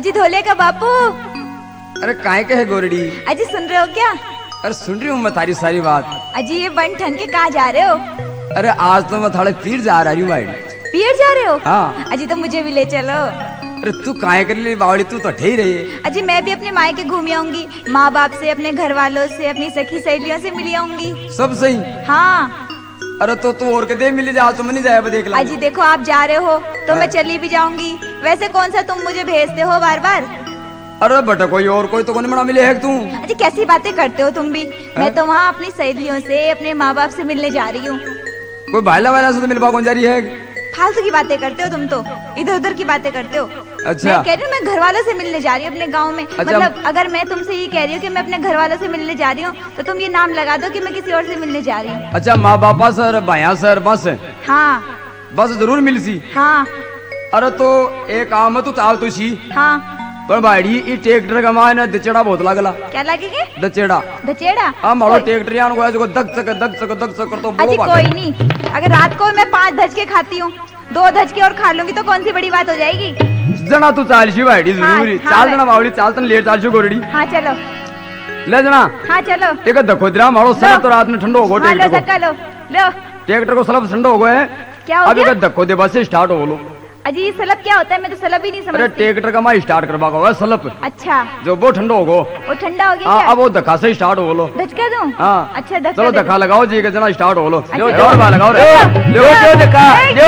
अजी धोले का बापू। अरे काहे के है गोरडी? अजी सुन रहे हो क्या? अरे सुन रही हूँ मैं तारी सारी बात। अजी ये बन ठन के कहाँ जा रहे हो? अरे आज तो मैं थोड़े पीर जा रही हूँ भाई। पीर जा रहे हो? हाँ। अजी तो मुझे भी ले चलो। अरे तू काहे कर ली बावड़ी, तू तो ठही रही है। अजी मैं भी अपने मायके घूम आऊंगी, माँ बाप से, अपने घर वालों से, अपनी सखी सहेलियों से मिली आऊंगी। सब सही। हाँ। अरे तो तू और के दे मिली जा, तुम नहीं जाए देख ला। अजी देखो आप जा रहे हो तो मैं चली भी जाऊंगी। वैसे कौन सा तुम मुझे भेजते हो बार बार? अरे बेटा कोई और कोई तो कौन बना मिले है तू? अजी कैसी बातें करते हो तुम भी। मैं तो वहाँ अपनी सहेलियों से, अपने माँ बाप से मिलने जा रही हूँ। कोई भाईला वाला से तो मिलवा कौन जा रही है? फालतू की बातें करते हो तुम तो, इधर उधर की बातें करते हो। अच्छा। मैं कह रही हूँ मैं घर वालों से मिलने जा रही हूँ अपने गांव में। अच्छा। मतलब अगर मैं तुमसे ये कह रही हूँ कि मैं अपने घर वालों से मिलने जा रही हूँ तो तुम ये नाम लगा दो कि मैं किसी और से मिलने जा रही हूँ। अच्छा माँ बापा सर भाया सर बस हाँ बस जरूर मिल सी। हाँ अरे तो एक काम है, तू चाल तो सी हाँ। पर भाई ई ट्रैक्टर का मायने दचेड़ा बहुत लागला। क्या लगेगा? दचेड़ा। दचेड़ा? हाँ मारो ट्रैक्टर यान को ऐसे दक चक कर तो अजी कोई नहीं, अगर रात को मैं 5 धज के खाती हूँ, 2 धज के और खा लूंगी तो कौन सी बड़ी बात हो जाएगी? जना तू चाल सी भाई जरूरी। हाँ, चाल जना बावड़ी चाल तन लेट चाल सी गोरडी। हाँ चलो। ले जना। हाँ चलो। एक दखोदरा मारो सर तो रात में ठंडो हो गो हाँ लो ट्रैक्टर धक्का लो। लो। को। ट्रैक्टर को सलब ठंडो हो गए। क्या हो अब गया? एक धक्को दे बस स्टार्ट हो बोलो। अजी ये सलब क्या होता है? मैं तो सलब ही नहीं अरे समझती। ट्रैक्टर का माँ स्टार्ट करवा होगा सलब अच्छा जो वो ठंडो हो गो। वो ठंडा हो गया हाँ क्या? अब वो धक्का से स्टार्ट हो बोलो। धक्का दूं? हाँ अच्छा धक्का चलो दे दो। धक्का लगाओ जी के जना स्टार्ट हो लो। लो अच्छा। जोर बा लगाओ रे। लो जो धक्का लो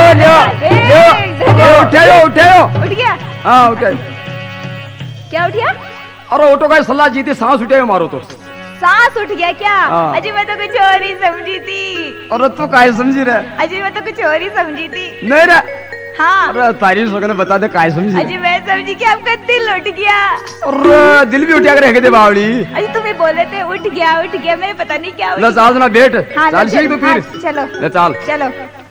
उठे उठ गया? हाँ उठे। क्या उठ गया? अरे ऑटो का सलाह जीती सांस उठे मारो तो। सांस उठ गया क्या? हाँ। अजी मैं तो कुछ और ही समझी थी। अरे तू काहे समझी रहे? अजी मैं तो कुछ और ही समझी थी। नहीं रे। हाँ। अरे तारीफ सगने बता दे काहे समझी? अजी मैं समझी कि आपका दिल उठ गया। अरे दिल भी उठा कर रह दे बावड़ी। अजी तुम्हें बोले थे उठ गया, मैं पता नहीं क्या ले चाल ना बैठ। हाँ, चाल सी तो हाँ, फिर चलो ले चाल। चलो।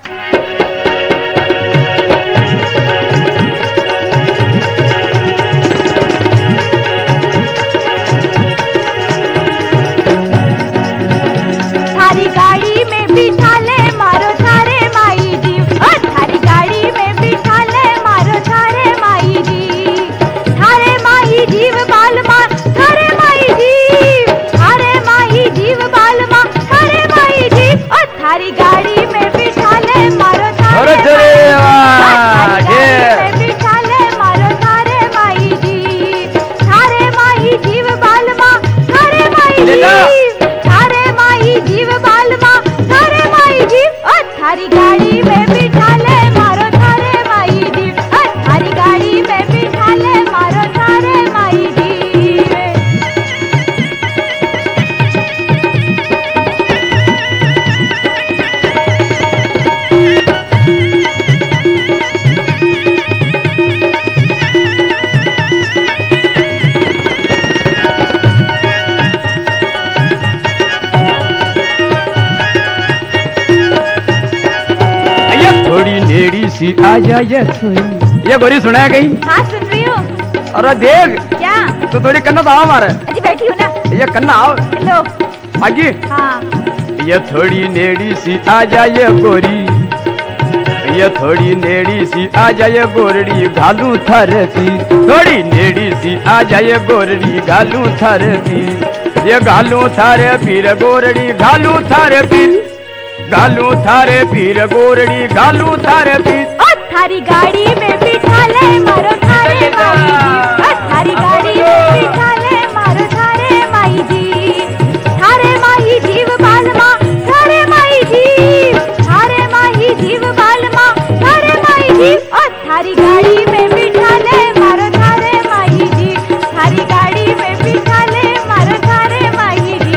थारी गाड़ी में बिठा ले मारो थारे माई जी। थारी गाड़ी में बिठा ले मारो थारे माई जी। थारे माई जीव बाल माँ थारे माई जी। थारे माई जीव बाल माँ थारे माई जी। और थारी गाड़ी में बिठा ले मारो थारे माई जी। बिठा ले मारो थारे माई जी। थारे माई जीव बाल माँ थारे माई जी। थारे माई जीव बाल माँ थारे माई जी। और थारी गाड़ी में बिठा ले मारो थारे माई जी। और थारी गाड़ी में बिठा ले मारो थारे माई जी। थोड़ी नेड़ी सी आ जाए ये गोरी सुना कहीं? हाँ सुन रही हूँ। अरे देख क्या? तो थोड़ी कन्ना तो हमारे अजी बैठी हूँ ना। ये कन्ना आओ लो। आगे। हाँ। ये थोड़ी नेड़ी सी आ जाए गोरी, ये थोड़ी नेड़ी सी आ जाए गोरड़ी घालू थारे पी। थोड़ी नेड़ी सी आ जाए गोरड़ी घालू थारे पी। ये घालू थारे पीर गोरड़ी घालू थारे पीर। घालू थारे पीर गोरड़ी घालू थारे पीर। और थारी गाड़ी में बिठा ले मारो थारे माई जी। और थारी गाड़ी में बिठा ले मारो थारे माई जी। थारे माई जीव बाल माँ थारे माई जी। थारे माई जीव बाल माँ थारे माई जी। और थारी गाड़ी में बिठा ले मारो थारे माई जी। थारी गाड़ी में बिठा ले मारो थारे माई जी।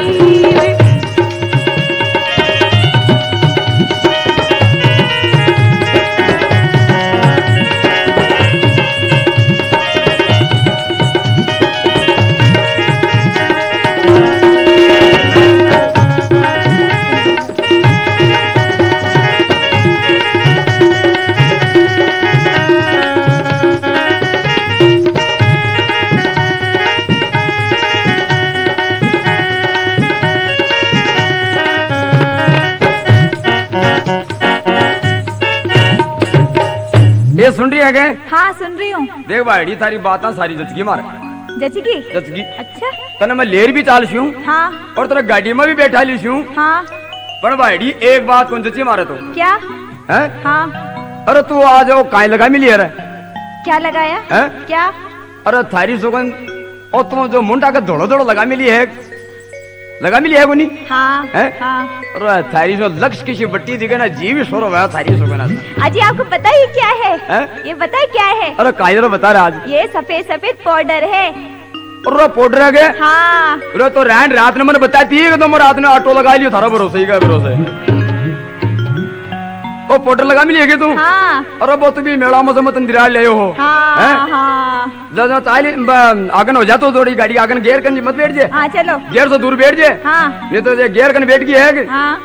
ये सुन रही है क्या? हाँ सुन रही हूँ। देख भाई तारी बात सारी जचगी मार जचगी जचगी। अच्छा तने मैं लेर भी चाल छू हाँ और तेरा गाड़ी में भी बैठा ली छू। हाँ पर भाई एक बात कौन जची मारे तो क्या है? हाँ अरे तू आज वो काई लगा मिली है क्या लगाया है? क्या? अरे थारी सुगन और तुम जो मुंडा का धोड़ो धोड़ो लगा मिली है कोनी हाँ है? हाँ अरे थारी जो लक्ष्य किसी बट्टी दिखे ना जीव शोर हुआ थारी सुगन आज। अजी आपको पता है क्या है? ये पता है क्या है? अरे कायरो बता रहा आज ये सफेद सफेद पाउडर है। और पाउडर है क्या? हाँ अरे तो रैन रात ने मैंने बताती है कि तुम रात ने ऑटो लगा लियो थारा भरोसा ही का भरोसा वो पाउडर लगा मिली है तू? हाँ अरे वो तो भी मेला मत दिरा ले हो हाँ हाँ ज्यादा ताली आगन हो जा तो थोड़ी गाड़ी आगन गेयर कन मत बैठ जे। हाँ चलो गेयर से दूर बैठ जे। हाँ नहीं तो ये गेयर कन बैठ गई है कि? हाँ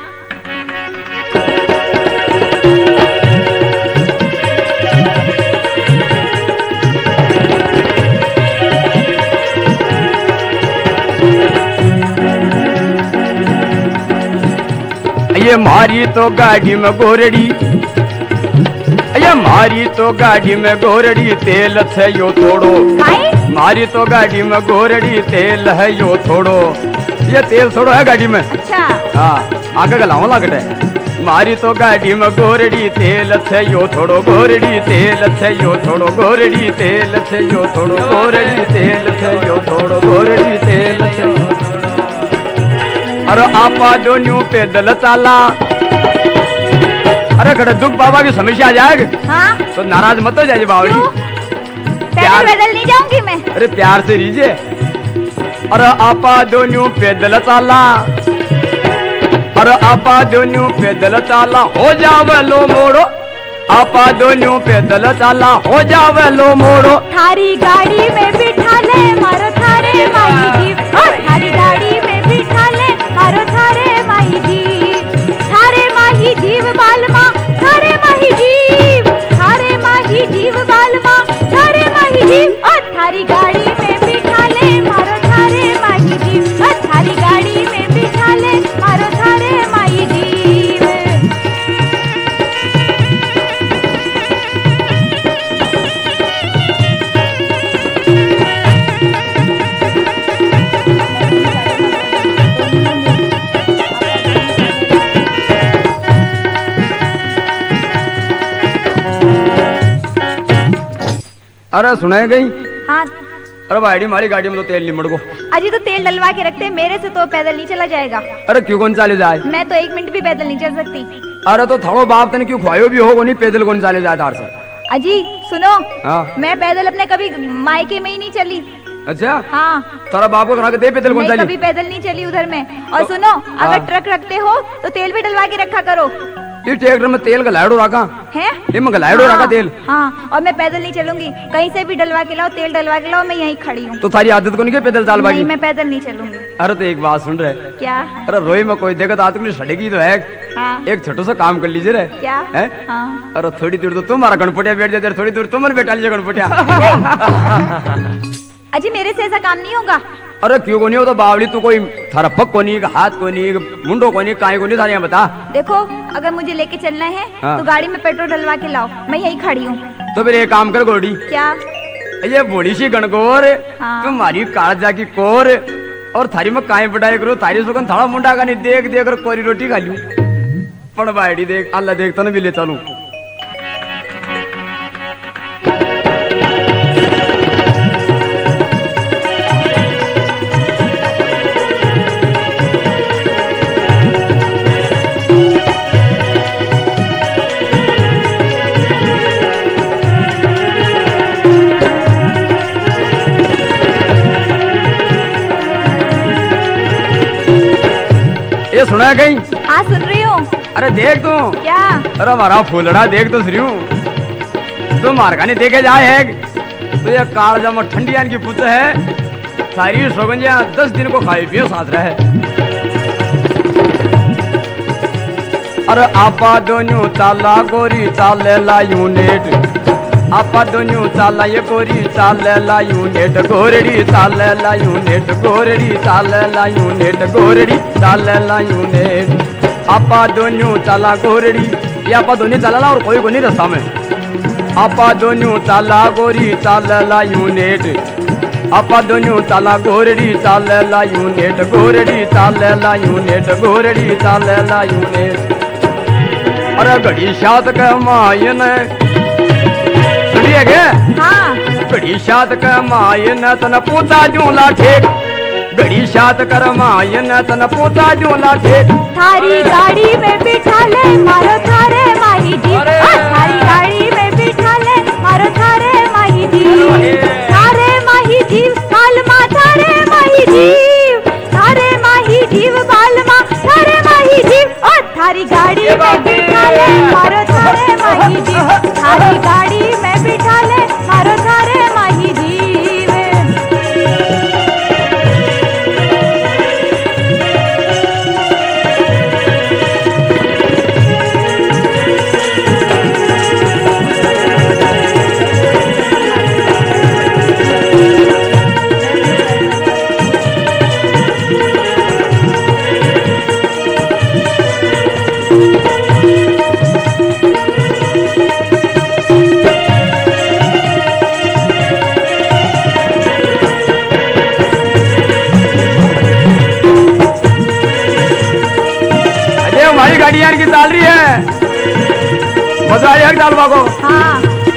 ये मारी तो गाड़ी में गोरड़ी ये मारी तो गाड़ी में गोरड़ी तेल थे यो थोड़ो मारी तो गाड़ी में गोरड़ी तेल है यो थोड़ो ये तेल थोड़ो है गाड़ी में। अच्छा हाँ आगे गलाओ लागट है मारी तो गाड़ी में गोरड़ी तेल थे यो थोड़ो गोरड़ी तेल थे यो थोड़ो गोरड़ी तेल थे यो थोड़ो गोरड़ी तेल थे यो थोड़ो गोरड़ी तेल थे यो थोड़ो। अरे आपा दोनों पैदल चाला अरे खड़े दुख बाबा की समस्या आ जाएगी हाँ तो नाराज मत हो जाइए बाबा जी। पैदल पैदल नहीं जाऊंगी मैं। अरे प्यार से रीजिए। अरे आपा दोनों पैदल चाला अरे आपा दोनों पैदल चाला हो जावे लो मोड़ो आपा दोनों पैदल चाला हो जावे लो मोड़ो थारी गाड़ी में बिठा ले मारो थारे माई जी थारी गाड़ी में बिठा ले मारो थारे माई जी थारे माही जीव बालमा थारे माही जीव थारे माही जीव बालमा थारे माही जीव थारी गाड़ी में बिठा ले मारो थारे माही जीव थारी गाड़ी में बिठा ले मारो थारे माही जीव। अरे सुनाई गई? हाँ अरे भाई हमारी गाड़ी में तो तेल नहीं मड़को। अजी तो तेल डलवा के रखते हैं मेरे से तो पैदल नहीं चला जाएगा। अरे क्यों कौन चाले जाए? मैं तो 1 मिनट भी पैदल नहीं चल सकती। अरे तो थोड़ो बाप तने क्यों खुआयो भी हो नहीं पैदल कौन चाले जाए तार से? अजी सुनो हाँ मैं पैदल अपने कभी मायके में ही नहीं चली। अच्छा हाँ तारा बाप को खड़ा के दे पैदल कौन मैं चाले? कभी पैदल नहीं चली उधर में। और सुनो अगर ट्रक रखते हो तो तेल भी डलवा के रखा करो। ये ट्रैक्टर में तेल गलाड़ो रखा है ये में गलाड़ो रखा तेल। हाँ और मैं पैदल नहीं चलूंगी कहीं से भी डलवा के लाओ तेल डलवा के लाओ मैं यहीं खड़ी हूँ। तो थारी आदत को नहीं क्या पैदल चाल बागी? नहीं मैं पैदल नहीं चलूंगी। अरे तो एक बात सुन रहे क्या? अरे रोई में कोई देखा तो आदत को सड़ेगी तो है हाँ एक छोटो सा काम कर लीजिए रे। क्या है? हाँ अरे थोड़ी दूर तो तुम्हारा गणपटिया बैठ जाए थोड़ी दूर तुम बैठा लीजिए गणपटिया। अजी मेरे से ऐसा काम नहीं होगा। अरे क्यों को नहीं हो तो बावली तू कोई थरपक को नहीं हाथ को नहीं मुंडो को नहीं काय को नहीं थारे यहाँ बता। देखो अगर मुझे लेके चलना है हाँ। तो गाड़ी में पेट्रोल डलवा के लाओ मैं यहीं खड़ी हूँ। तो फिर एक काम कर गोड़ी क्या? ये बड़ी सी गणगोर हाँ। तुम्हारी कालजा की कोर और थारी में काय बढ़ाई करो थारी सुगन थोड़ा मुंडा का नहीं देख देख कर कोरी रोटी खा लू पड़ बाड़ी देख अल्लाह देखता ना भी ले चलू। ये सुना कहीं? हाँ सुन रही हूँ। अरे देख तू क्या? अरे हमारा फूलड़ा देख तो श्रीऊ तो मारखाने देखे जाए है तो ये काल जमा ठंडियान की पुत है सारी सोगंजिया 10 दिन को खाई पियो साथ रहे। अरे आपा दोनों चाला गोरी चाले ला यूनिट आपा दोनों चाला ये गोरी चाले ला यूनिट गोरड़ी चाले ला यूनिट गोरड़ी चाले ला यूनिट गोरड़ी चाले ला यूनिट आपा दोनों चाला गोरड़ी ये आपा दोनों चाला ला और कोई को नहीं रास्ता में आपा दोनों ताला गोरी चाल लायू नेट आपा दोनों ताला गोरड़ी चाल लायू नेट गोरड़ी चाल लायू नेट गोरड़ी चाल लायू नेट अरे घड़ी शात के मायन सुनिए गे हाँ घड़ी शात के मायन तन पोता जूला ठेक घड़ी शात कर मायन तन पोता जूला ठेक थारी गाड़ी में बिठा ले मारो थारे माही जी थारी गाड़ी में बिठा ले मारो थारे माही जी थारे माही जीव कालमा थारे माही जीव थारे माही जीव कालमा थारे माही जीव और थारी गाड़ी में बिठा ले मारो थारे माही जीव थारी गाड़ी में बिठा ले मारो थारे माही जीव हमारी गाड़ी यार की डाल रही है मजा आया डाल बागो हाँ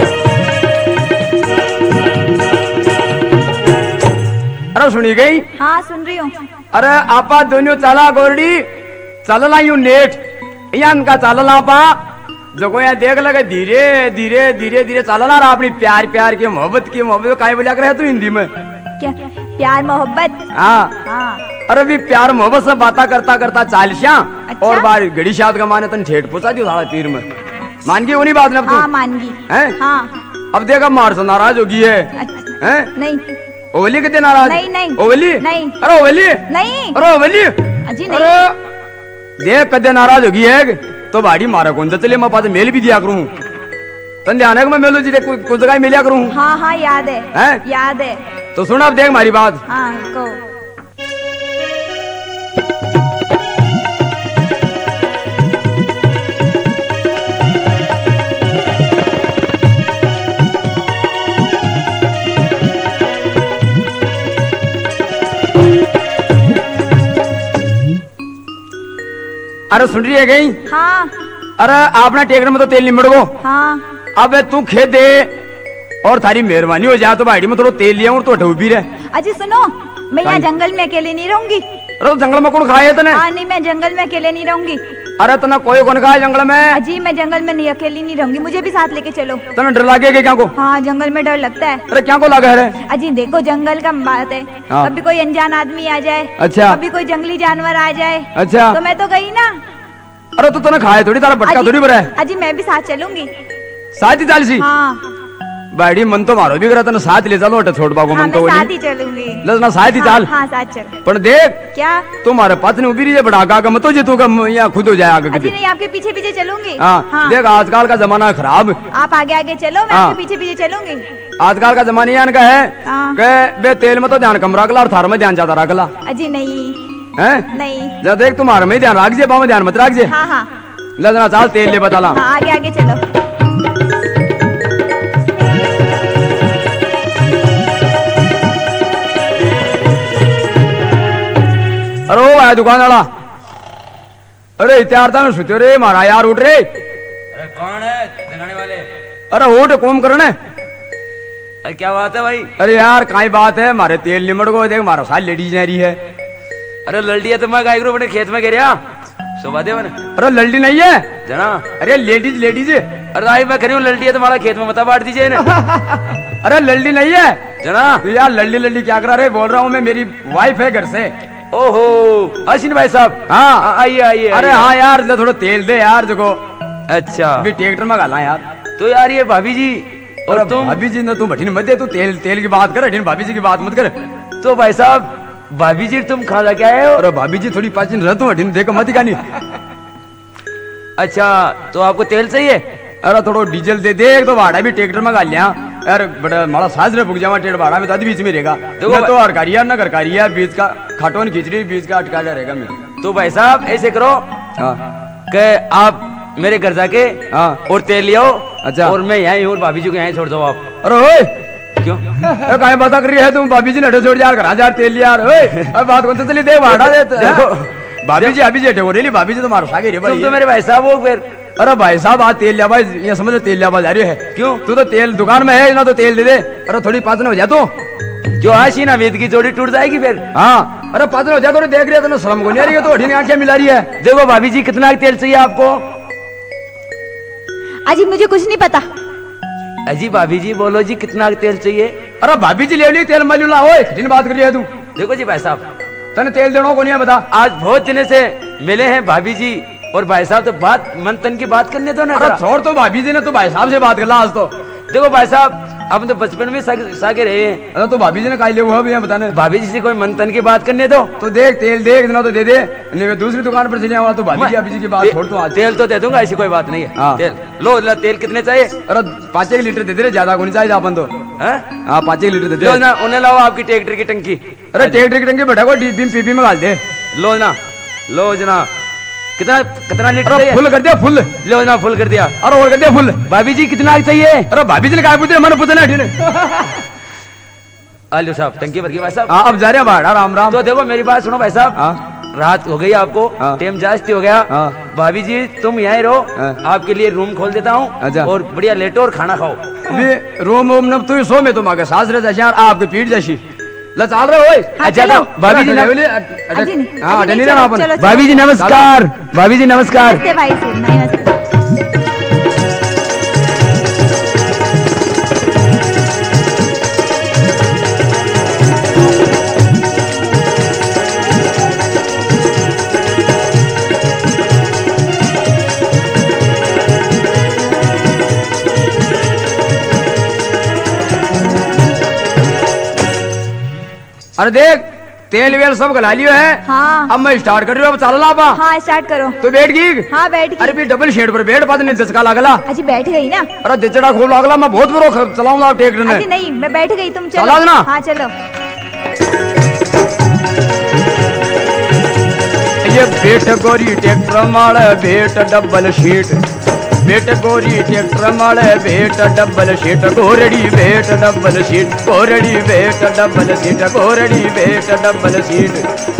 अरे सुनी गई हाँ सुन रही हूँ अरे आपा दोनों चाला गोरडी चलला यूं नेट यान का चलला आपा जो को यहाँ देख लगे धीरे धीरे धीरे धीरे चलना रहा अपनी प्यार प्यार की मोहब्बत काय बोला कर तू हिंदी में क्या प्यार मोहब्बत हाँ हाँ अरे भी प्यार मोहब्बत से बात करता करता चालिशा अच्छा? और बार घड़ी शाद का माने तन ठेठ पूछा दियो साढ़ा तीर में मान गई उन्हीं बात ने अब तू हाँ मान गई हैं? हाँ अब देखा मार से नाराज होगी है अच्छा, हैं? नहीं ओवली कितने नाराज नहीं, नहीं। ओवली नहीं। अरे ओवली नहीं अरे ओवली अजी नहीं अरे देख कदे नाराज होगी है तो बाड़ी मारा कौन सा चले मैं पास मेल भी दिया करूँ तन ध्यान है कि मैं मेलो जी कुछ जगह मिलिया करूँ हाँ हाँ याद है हैं? याद है तो सुन अब देख हमारी बात हाँ को अरे सुन रही है गई हाँ अरे आपने ट्रैक्टर में तो तेल नहीं मड़गो हाँ अब तू खेत दे और थारी मेहरबानी हो जाए तो बाड़ी में थोड़ा तेल लिया तो डूबी रहे अजी सुनो मैं यहाँ काई? जंगल में अकेले नहीं रहूंगी अरे तो जंगल में कौन खाए तने हाँ नहीं मैं जंगल में अकेले नहीं रहूंगी अरे तना कोई कौन खाए जंगल में अजी मैं जंगल में नहीं अकेली नहीं रहूंगी मुझे भी साथ लेके चलो तना डर लागे के क्या को हाँ जंगल में डर लगता है अरे क्या को लगा है रे अजी देखो जंगल का बात है हाँ। कभी कोई अनजान आदमी आ जाए अच्छा। कभी कोई जंगली जानवर आ जाए अच्छा तो मैं तो गई ना अरे तू तना खाए थोड़ी तारा भटका थोड़ी बरा है अजी मैं भी साथ चलूंगी साथ ही चाल सी हाँ बाड़ी मन तो मारो भी करा तना साथ ले चलो छोड़ बागो हाँ मन तो मैं साथ बोली ही चलूंगी लसना साथ ही चाल हाँ साथ चल पर देख क्या तुम्हारे पत्नी उबी रही है बड़ा का मत जे तू का यहाँ खुद हो जाए आगे अजी किसी नहीं आपके पीछे पीछे चलूंगी हाँ देख आजकल का जमाना खराब आप आगे आगे चलो मैं हाँ। आपके पीछे पीछे चलूंगी आजकल का जमाना यान का है हाँ। के बे तेल में तो ध्यान कम रखला और थार में ध्यान ज्यादा रखला अजी नहीं हैं नहीं जब देख तुम्हारे में ही ध्यान रख जे पाँव में ध्यान मत रख जे हाँ हाँ लजना चाल तेल ले बताला हाँ आगे आगे चलो अरे ओ आया दुकान वाला अरे त्यार था मैं सोचो रे मारा यार उठ रे अरे कौन है जगाने वाले? अरे उठ कौन करने अरे क्या बात है भाई? अरे यार काई बात है मारे तेल निमड़ को देख मारा साल लेडीज रही है अरे लल्डिया तो मैं गाय को अपने खेत में गिरा शोभा देव ने अरे लल्डी नहीं है जना। अरे लेडीज लेडीज अरे भाई मैं करी हूँ लल्डिया तुम्हारा खेत में मता बांट दीजिए ना अरे लल्डी नहीं है जना। तो यार लल्डी लल्डी क्या करा रे बोल रहा हूँ मैं मेरी वाइफ है घर से ओहो अश्विन भाई साहब हाँ आइए आइए। अरे आइए। हाँ यार ले थोड़ा तेल दे यार देखो अच्छा अभी ट्रैक्टर में गाला यार तो यार ये भाभी जी और अरे तुम भाभी जी ने तू भटीन मत दे तू तेल तेल की बात कर हटीन भाभी जी की बात मत कर तो भाई साहब भाभी जी तुम खा क्या आए हो? अरे भाभी जी थोड़ी पाचन रह तू हटीन देखो मत गानी अच्छा तो आपको तेल चाहिए? अरे थोड़ा डीजल दे दे एक तो भाड़ा भी ट्रैक्टर में गाल लिया यार बड़ा माड़ा साज रे फुक जावा टेढ़ भाड़ा में तो बीच में रहेगा देखो तो हरकारिया ना करकारिया बीच का खाटोन खिचड़ी बीच का अटका रहेगा मेरे तो भाई साहब ऐसे करो हाँ कि आप मेरे घर जाके हाँ। और तेल ले आओ। अच्छा। और मैं यहाँ ही हूँ, भाभी जी को यहाँ ही छोड़ दो आप। अरे ओए क्यों? काहे बात कर रही है तुम? भाभी जी ने हटो छोड़ यार, घर जा तेल यार। ओए अब बात कौन से चली दे भाड़ा दे। देखो भाभी जी अभी जेठे हो रही, भाभी जी तो मारो सागे रे तुम भाई। तो मेरे भाई साहब हो फिर। अरे भाई साहब आज तेल लिया भाई, ये समझ तेल लिया जा रही है। क्यों? तू तो तेल दुकान में है ना, तो तेल दे दे। अरे थोड़ी पाचन हो जा तू। जो आशी ना वेद की जोड़ी टूट जाएगी फिर। हाँ अरे पाचन हो जा, थोड़ी देख रही है तो शर्म को नहीं आ रही है, तो अठी ने आंखें मिला रही है। देखो भाभी जी कितना तेल चाहिए आपको? अजी मुझे कुछ नहीं पता। अजी भाभी जी बोलो जी कितना तेल चाहिए? अरे भाभी जी ले ली तेल मलू ना। ओए जिन बात कर रही है तू? देखो जी भाई साहब, तने तेल देना को नहीं है बता। आज बहुत दिनों से मिले हैं भाभी जी और भाई साहब, तो बात मन तन की बात करने दो ना अरे जरा। छोड़ तो भाभी जी ने तो भाई साहब से बात कर ला आज तो। देखो भाई साहब, हम तो बचपन में सागे रहे हैं। अरे तो भाभी जी ने काहे ले हुआ भैया बताने। भाभी जी से कोई मन तन की बात करने दो। तो देख तेल देख देना तो दे दे, नहीं मैं दूसरी दुकान पर चले आऊंगा। तो भाभी जी की बात छोड़ तू आज। तेल तो दे दूंगा, ऐसी कोई बात नहीं है। हाँ। तेल लो तेल कितने चाहिए? अरे 5 लीटर दे दे, ज्यादा को नहीं चाहिए अपन तो। हैं? हाँ 5 लीटर दे लो दे। ना, उन्हें लाओ आपकी ट्रैक्टर की टंकी। अरे ट्रैक्टर की टंकी बैठा को डीपी पीपी में डाल दे। लो ना, लो जना। कितना लीटर अरे चाहिए? फुल कर दिया फुल। लो ना, फुल कर दिया। अरे और कर दिया फुल। भाभी जी कितना चाहिए? अरे भाभी जी ने कहा पूछे, मैंने पूछा नहीं। आलू साहब टंकी भर के भाई साहब। हाँ अब जा रहे हैं बाहर, राम राम। तो देखो मेरी बात सुनो भाई साहब, हाँ रात हो गई आपको, हाँ। टाइम जास्ती हो गया। हाँ। भाभी जी तुम यहाँ रहो, हाँ। आपके लिए रूम खोल देता हूँ। अच्छा। और बढ़िया लेटो और खाना खाओ। अभी रोम ओम न तू सो में तुम आगे सास रहे जैसे यार आपकी पीठ जैसी ल चाल रहे हो। हाँ, अच्छा चलो। तो भाभी जी अजी नहीं, हाँ अजी नहीं नहीं, रहना चलो, अपन। चलो। भाभी जी नमस्कार। भाभी जी नमस्कार। नमस्ते भाई से, नमस्ते। अरे देख तेल वेल सब गला लियो है। हाँ। अब मैं स्टार्ट कर रही हूँ, अब चल ला पा। हाँ स्टार्ट करो। तो बैठ गई। हाँ बैठ अरे गई। भी डबल शेड पर बैठ पात नहीं दचका लागला। अजी बैठ गई ना। अरे दिचड़ा खोल लागला, मैं बहुत बुरो चलाऊंगा ट्रैक्टर अजी ने। नहीं, मैं बैठ गई, तुम चलो। चला देना। हाँ चलो। ये बेट गोरी ट्रैक्टर मारे बेट डबल शीट, बेट गोरी ट्रैक्टर मारे बेट डबल शीट, गोरड़ी बेट डबल शीट, गोरड़ी बेट डबल शीट, गोरड़ी बेट डबल शीट।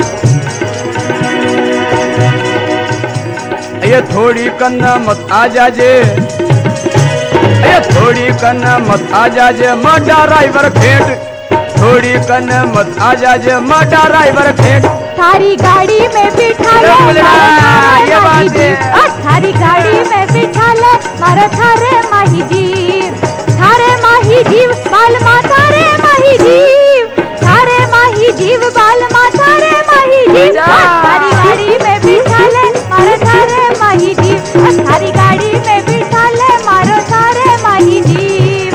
ये थोड़ी कन्ना मत आ जाजे, ये थोड़ी कन्ना मत आ जाजे मडा ड्राइवर फेट, थोड़ी कन्ना मत आ जाजे मडा ड्राइवर फेट। थारी गाड़ी में बिठा ले बोले ना, मारो ये थारे बात है। माही जी। थारी गाड़ी में बिठा ले मारो थारे माही जी, थारे माही जीव बाल मा थारे माही जीव, थारे माही जीव बाल मा थारे माही जीव। थारी गाड़ी में बिठा ले मारो थारे माही जीव, थारी गाड़ी में बिठा ले मारो थारे माही जीव।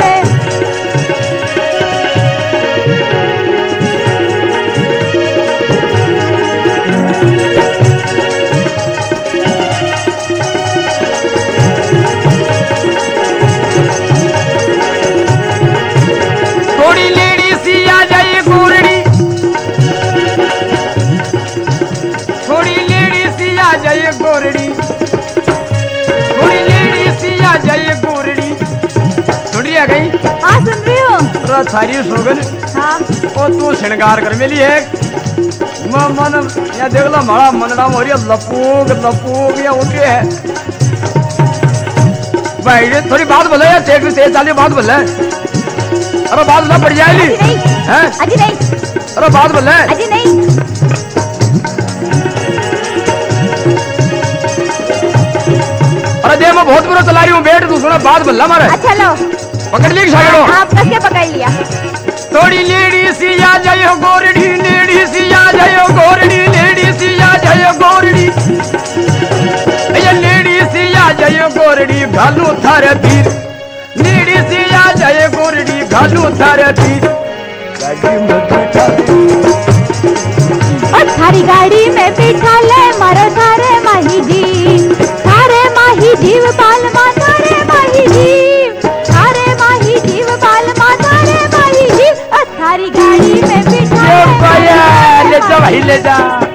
थोड़ी लेडी सी आ जाए गोरड़ी, थोड़ी लेडी सी आ जाए गोरड़ी, थोड़ी लेडी सी आ जाए गोरड़ी। सुन रही है गई? हाँ सुन रही हो। अरे थारी सोगन हाँ ओ तू श्रृंगार कर मेली है। मन या देख लो हमारा मनड़ा मोरी लपूक लपूक या उठे है भाई। थोड़ी बात बोले यार, तेज तेज चालिए बात बोले। अरे बात बोला पड़ जाएगी। अजी नहीं, हैं? अजी नहीं, अरे बात बोले। अजी नहीं। अरे दे मैं बहुत बुरा चला रही हूँ, बैठ तू सुना बात बोला मारे। अच्छा लो, पकड़ ली साइडो। आप कैसे पकड़ लिया? थोड़ी लेडी सी आ जाए गोरड़ी, लेडी सी आ जाए गोरड़ी, लेडी सी आ जाए गोरड़ी, ये लेडी सी आ जाए गोरड़ी घालू थारे पीर, लेडी सी आ जाए गोरड़ी घालू थारे पीर। गाड़ी में बैठा और थारी गाड़ी में बिठा ले मारो थारे माही जी, थारे माही जीव बाल मा थारे माही जीव, थारे माही जीव बाल मा थारे माही जीव। और थारी गाड़ी में बिठा ले ले जा मारो ले जा थारे भाई ले जा।